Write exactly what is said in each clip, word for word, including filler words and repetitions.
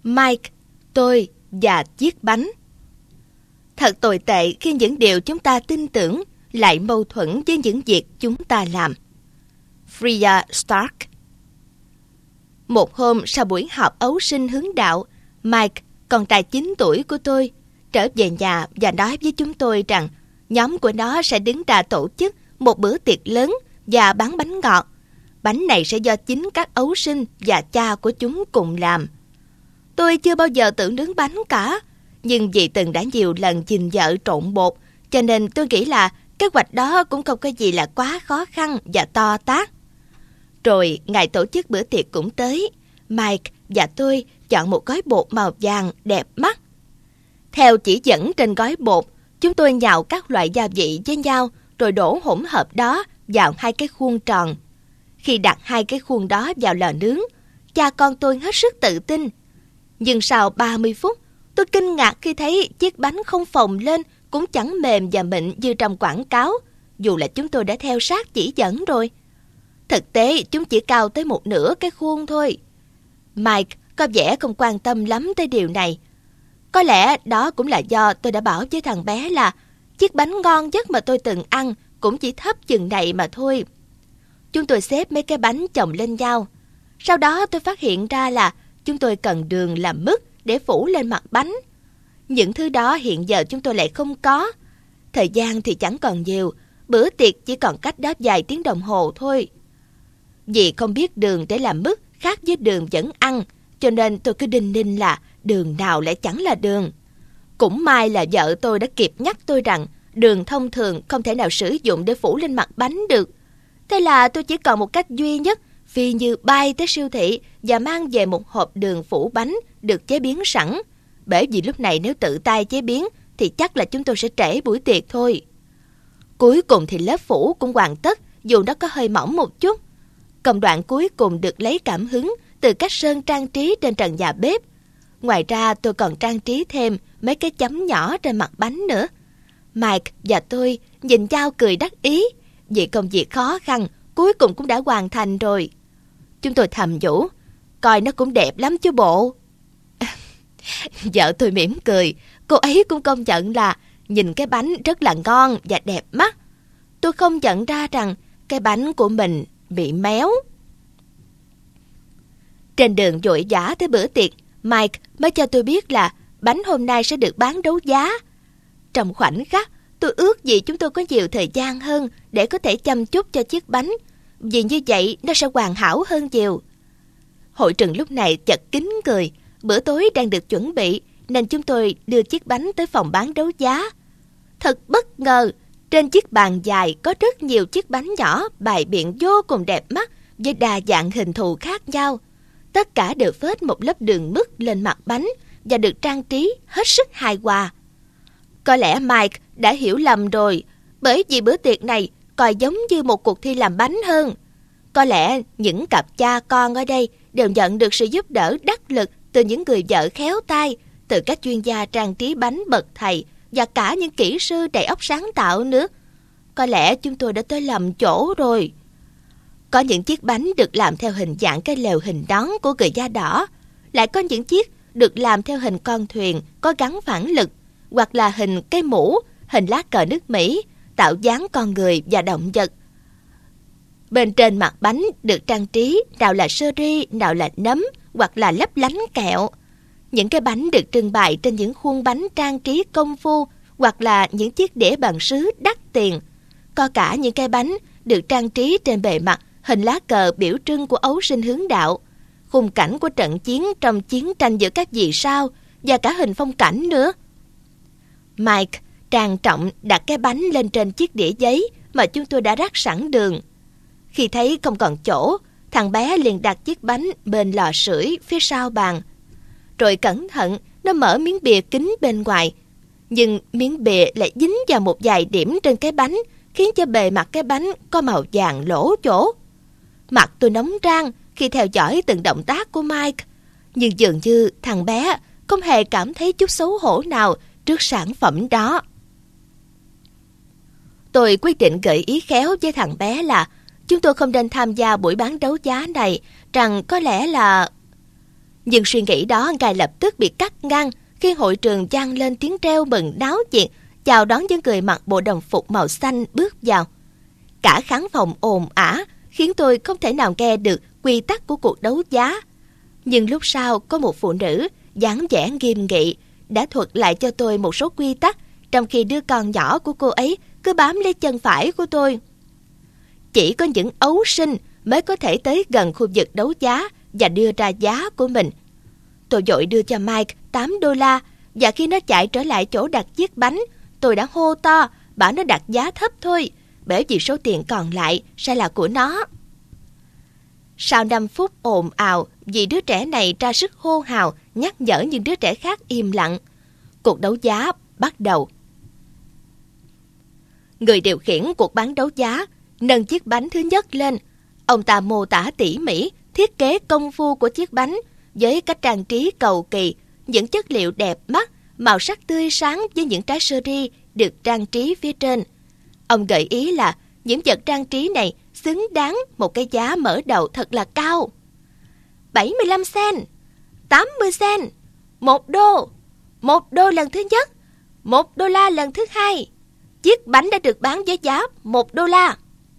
Mike, tôi và chiếc bánh. Thật tồi tệ khi những điều chúng ta tin tưởng lại mâu thuẫn với những việc chúng ta làm. Freya Stark. Một hôm sau buổi họp ấu sinh hướng đạo, Mike, con trai chín tuổi của tôi, trở về nhà và nói với chúng tôi rằng nhóm của nó sẽ đứng ra tổ chức một bữa tiệc lớn và bán bánh ngọt. Bánh này sẽ do chính các ấu sinh và cha của chúng cùng làm. Tôi chưa bao giờ tự nướng bánh cả, nhưng vì từng đã nhiều lần nhìn vợ trộn bột, cho nên tôi nghĩ là kế hoạch đó cũng không có gì là quá khó khăn và to tát. Rồi ngày tổ chức bữa tiệc cũng tới. Mike và tôi chọn một gói bột màu vàng đẹp mắt. Theo chỉ dẫn trên gói bột, chúng tôi nhào các loại gia vị với nhau rồi đổ hỗn hợp đó vào hai cái khuôn tròn. Khi đặt hai cái khuôn đó vào lò nướng, cha con tôi hết sức tự tin. Nhưng sau ba mươi phút, tôi kinh ngạc khi thấy chiếc bánh không phồng lên, cũng chẳng mềm và mịn như trong quảng cáo, dù là chúng tôi đã theo sát chỉ dẫn rồi. Thực tế, chúng chỉ cao tới một nửa cái khuôn thôi. Mike có vẻ không quan tâm lắm tới điều này. Có lẽ đó cũng là do tôi đã bảo với thằng bé là chiếc bánh ngon nhất mà tôi từng ăn cũng chỉ thấp chừng này mà thôi. Chúng tôi xếp mấy cái bánh chồng lên nhau. Sau đó tôi phát hiện ra là chúng tôi cần đường làm mứt để phủ lên mặt bánh. Những thứ đó hiện giờ chúng tôi lại không có. Thời gian thì chẳng còn nhiều, bữa tiệc chỉ còn cách đó vài tiếng đồng hồ thôi. Vì không biết đường để làm mứt khác với đường vẫn ăn, cho nên tôi cứ đinh ninh là đường nào lại chẳng là đường. Cũng may là vợ tôi đã kịp nhắc tôi rằng đường thông thường không thể nào sử dụng để phủ lên mặt bánh được. Thế là tôi chỉ còn một cách duy nhất, phi như bay tới siêu thị và mang về một hộp đường phủ bánh được chế biến sẵn. Bởi vì lúc này nếu tự tay chế biến thì chắc là chúng tôi sẽ trễ buổi tiệc thôi. Cuối cùng thì lớp phủ cũng hoàn tất, dù nó có hơi mỏng một chút. Công đoạn cuối cùng được lấy cảm hứng từ cách sơn trang trí trên trần nhà bếp. Ngoài ra tôi còn trang trí thêm mấy cái chấm nhỏ trên mặt bánh nữa. Mike và tôi nhìn nhau cười đắc ý, vì công việc khó khăn cuối cùng cũng đã hoàn thành rồi. Chúng tôi thầm nhủ, coi nó cũng đẹp lắm chứ bộ. Vợ tôi mỉm cười, cô ấy cũng công nhận là nhìn cái bánh rất là ngon và đẹp mắt. Tôi không nhận ra rằng cái bánh của mình bị méo. Trên đường vội vã tới bữa tiệc, Mike mới cho tôi biết là bánh hôm nay sẽ được bán đấu giá. Trong khoảnh khắc, tôi ước gì chúng tôi có nhiều thời gian hơn để có thể chăm chút cho chiếc bánh, vì như vậy nó sẽ hoàn hảo hơn nhiều. Hội trường lúc này chật kín người, bữa tối đang được chuẩn bị nên chúng tôi đưa chiếc bánh tới phòng bán đấu giá. Thật bất ngờ, trên chiếc bàn dài có rất nhiều chiếc bánh nhỏ bày biện vô cùng đẹp mắt với đa dạng hình thù khác nhau. Tất cả đều phết một lớp đường mứt lên mặt bánh và được trang trí hết sức hài hòa. Có lẽ Mike đã hiểu lầm rồi, bởi vì bữa tiệc này coi giống như một cuộc thi làm bánh hơn. Có lẽ những cặp cha con ở đây đều nhận được sự giúp đỡ đắc lực từ những người vợ khéo tay, từ các chuyên gia trang trí bánh bậc thầy và cả những kỹ sư đầy óc sáng tạo nữa. Có lẽ chúng tôi đã tới lầm chỗ rồi. Có những chiếc bánh được làm theo hình dạng cái lều hình nón của người da đỏ, lại có những chiếc được làm theo hình con thuyền có gắn phản lực, hoặc là hình cây mũ, hình lá cờ nước Mỹ, tạo dáng con người và động vật. Bên trên mặt bánh được trang trí nào là sơ ri, nào là nấm, hoặc là lấp lánh kẹo. Những cái bánh được trưng bày trên những khuôn bánh trang trí công phu, hoặc là những chiếc đĩa bằng sứ đắt tiền. Có cả những cái bánh được trang trí trên bề mặt hình lá cờ biểu trưng của ấu sinh hướng đạo, khung cảnh của trận chiến trong chiến tranh giữa các vì sao và cả hình phong cảnh nữa. Mike trang trọng đặt cái bánh lên trên chiếc đĩa giấy mà chúng tôi đã rắc sẵn đường. Khi thấy không còn chỗ, thằng bé liền đặt chiếc bánh bên lò sưởi phía sau bàn. Rồi cẩn thận nó mở miếng bìa kính bên ngoài, nhưng miếng bìa lại dính vào một vài điểm trên cái bánh, khiến cho bề mặt cái bánh có màu vàng lỗ chỗ. Mặt tôi nóng rang khi theo dõi từng động tác của Mike, nhưng dường như thằng bé không hề cảm thấy chút xấu hổ nào trước sản phẩm đó. Tôi quyết định gợi ý khéo với thằng bé là chúng tôi không nên tham gia buổi bán đấu giá này, rằng có lẽ là... Nhưng suy nghĩ đó ngay lập tức bị cắt ngang khi hội trường vang lên tiếng reo mừng náo nhiệt chào đón những người mặc bộ đồng phục màu xanh bước vào. Cả khán phòng ồn ả khiến tôi không thể nào nghe được quy tắc của cuộc đấu giá. Nhưng lúc sau có một phụ nữ dáng vẻ nghiêm nghị đã thuật lại cho tôi một số quy tắc, trong khi đứa con nhỏ của cô ấy cứ bám lấy chân phải của tôi. Chỉ có những ấu sinh mới có thể tới gần khu vực đấu giá và đưa ra giá của mình. Tôi vội đưa cho Mike tám đô la, và khi nó chạy trở lại chỗ đặt chiếc bánh, tôi đã hô to bảo nó đặt giá thấp thôi, bởi vì số tiền còn lại sẽ là của nó. Sau năm phút ồn ào vì đứa trẻ này ra sức hô hào nhắc nhở những đứa trẻ khác im lặng, cuộc đấu giá bắt đầu. Người điều khiển cuộc bán đấu giá nâng chiếc bánh thứ nhất lên. Ông ta mô tả tỉ mỉ thiết kế công phu của chiếc bánh với cách trang trí cầu kỳ, những chất liệu đẹp mắt, màu sắc tươi sáng với những trái sơ ri được trang trí phía trên. Ông gợi ý là những vật trang trí này xứng đáng một cái giá mở đầu thật là cao. bảy mươi lăm cent, tám mươi cent, một đô, một đô lần thứ nhất, một đô la lần thứ hai. Chiếc bánh đã được bán với giá một đô la.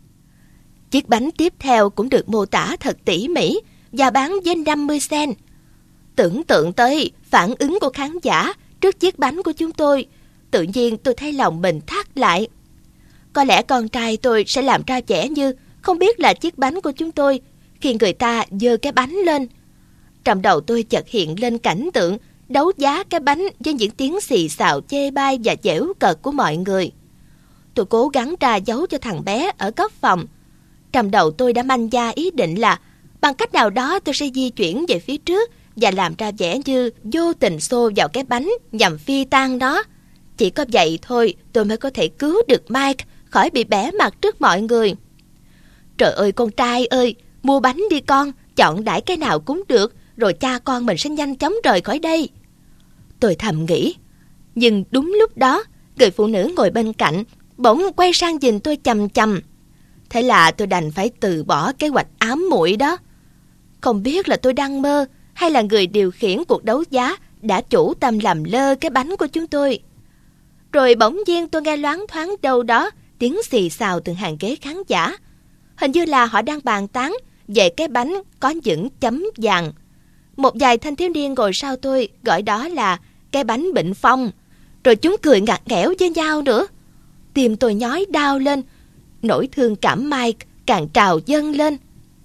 Chiếc bánh tiếp theo cũng được mô tả thật tỉ mỉ và bán với năm mươi cent. Tưởng tượng tới phản ứng của khán giả trước chiếc bánh của chúng tôi, tự nhiên tôi thấy lòng mình thắt lại. Có lẽ con trai tôi sẽ làm ra vẻ như không biết là chiếc bánh của chúng tôi khi người ta giơ cái bánh lên. Trong đầu tôi chợt hiện lên cảnh tượng đấu giá cái bánh với những tiếng xì xào chê bai và giễu cợt của mọi người. Tôi cố gắng tra giấu cho thằng bé ở góc phòng. Trong đầu tôi đã manh nha ý định là bằng cách nào đó tôi sẽ di chuyển về phía trước và làm ra vẻ như vô tình xô vào cái bánh nhằm phi tan nó. Chỉ có vậy thôi tôi mới có thể cứu được Mike khỏi bị bẻ mặt trước mọi người. Trời ơi con trai ơi, mua bánh đi con, chọn đãi cái nào cũng được, rồi cha con mình sẽ nhanh chóng rời khỏi đây. Tôi thầm nghĩ. Nhưng đúng lúc đó, người phụ nữ ngồi bên cạnh bỗng quay sang nhìn tôi chằm chằm. Thế là tôi đành phải từ bỏ kế hoạch ám muội đó. Không biết là tôi đang mơ hay là người điều khiển cuộc đấu giá đã chủ tâm làm lơ cái bánh của chúng tôi. Rồi bỗng nhiên tôi nghe loáng thoáng đâu đó tiếng xì xào từ hàng ghế khán giả. Hình như là họ đang bàn tán về cái bánh có những chấm vàng. Một vài thanh thiếu niên ngồi sau tôi gọi đó là cái bánh bệnh phong. Rồi chúng cười ngặt nghẽo với nhau nữa. Tim tôi nhói đau lên. Nỗi thương cảm Mike càng trào dâng lên.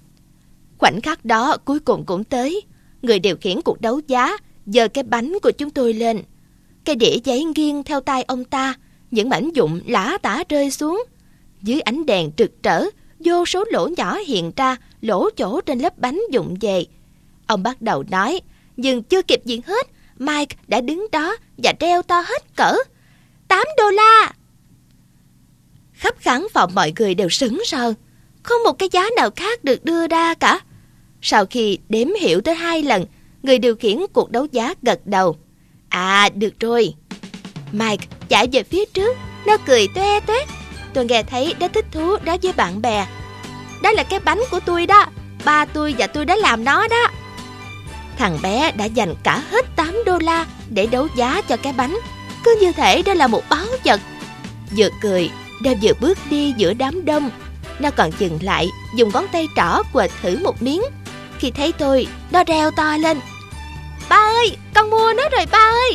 Khoảnh khắc đó cuối cùng cũng tới. Người điều khiển cuộc đấu giá giơ cái bánh của chúng tôi lên. Cái đĩa giấy nghiêng theo tay ông ta, những mảnh vụn lả tả rơi xuống. Dưới ánh đèn rực rỡ, vô số lỗ nhỏ hiện ra, lỗ chỗ trên lớp bánh vụn về. Ông bắt đầu nói, nhưng chưa kịp diễn hết, Mike đã đứng đó và reo to hết cỡ. tám đô la! Khắp khán phòng mọi người đều sững sờ. Không một cái giá nào khác được đưa ra cả. Sau khi đếm hiểu tới hai lần, người điều khiển cuộc đấu giá gật đầu. À, được rồi. Mike chạy về phía trước, nó cười toe toét. Tôi nghe thấy nó thích thú đó với bạn bè. Đó là cái bánh của tôi đó, ba tôi và tôi đã làm nó đó. Thằng bé đã dành cả hết tám đô la để đấu giá cho cái bánh. Cứ như thể đó là một báu vật. Vừa cười, nó vừa bước đi giữa đám đông. Nó còn dừng lại, dùng ngón tay trỏ quệt thử một miếng. Khi thấy tôi, nó reo to lên. Ba ơi, con mua nó rồi ba ơi.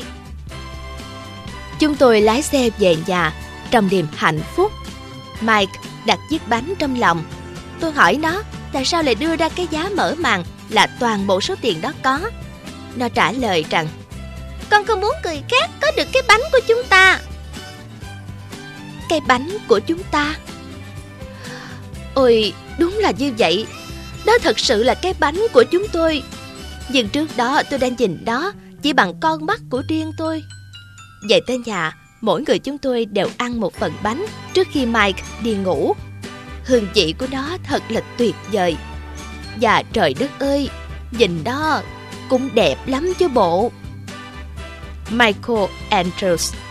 Chúng tôi lái xe về nhà trong niềm hạnh phúc. Mike đặt chiếc bánh trong lòng. Tôi hỏi nó tại sao lại đưa ra cái giá mở màn là toàn bộ số tiền đó có. Nó trả lời rằng con không muốn người khác có được cái bánh của chúng ta. Cái bánh của chúng ta? Ôi, đúng là như vậy. Đó thật sự là cái bánh của chúng tôi. Nhưng trước đó tôi đã nhìn đó chỉ bằng con mắt của riêng tôi. Về tới nhà, mỗi người chúng tôi đều ăn một phần bánh trước khi Mike đi ngủ. Hương vị của nó thật là tuyệt vời. Và trời đất ơi, nhìn đó cũng đẹp lắm chứ bộ. Michael Andrews.